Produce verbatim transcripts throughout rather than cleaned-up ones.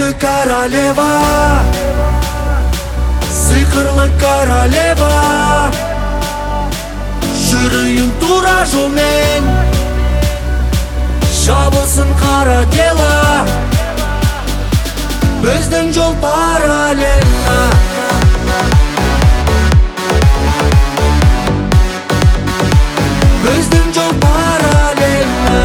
Сүйкімді королева, сиқырлы королева, жүрейін тура жолмен, жабылсын қара дело, біздің жол параллельно. Біздің жол параллельно.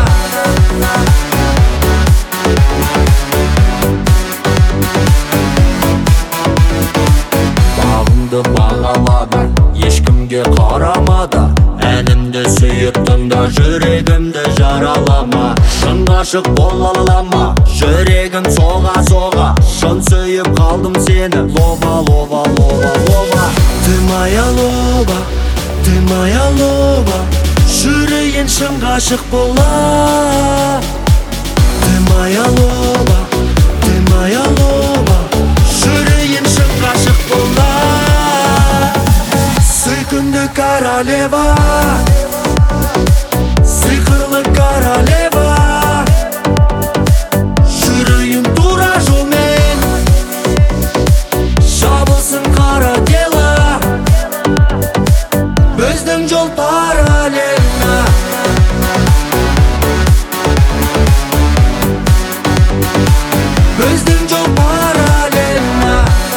Бағыңды бағалады, ешкімге қарамады, әнімді сүйіп тыңда, жүрегімді жаралама. Шын ғашық бола алама, жүрегім соға-соға, шын сүйіп қалдым сені, лоба, лоба, лоба, лоба. Ты моя лоба, ты моя лоба, жүрейін шын ғашық бола. Ты моя лоба, ты моя лоба, жүрейін шын ғашық бола. Сүйкімді королева, сиқырлы королева, жүрейін тура жолмен, жабылсын қара дело, біздің жол параллельно. Біздің жол параллельно.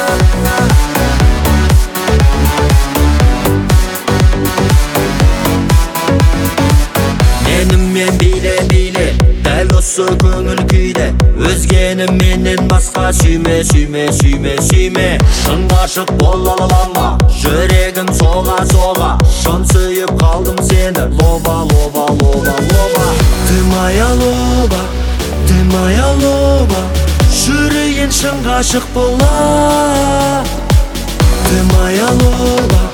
Менімен биле-биле, дәл осы көңіл күйде, өзгені менен басқа сүйме, сүйме, сүйме, сүйме. Шын ғашық бола алама, жүрегім соға-соға, шын сүйіп қалдым сені, лоба, лоба, лоба, лоба. Ты моя лоба, ты моя лоба, жүрейін шын ғашық бола. Ты моя лоба,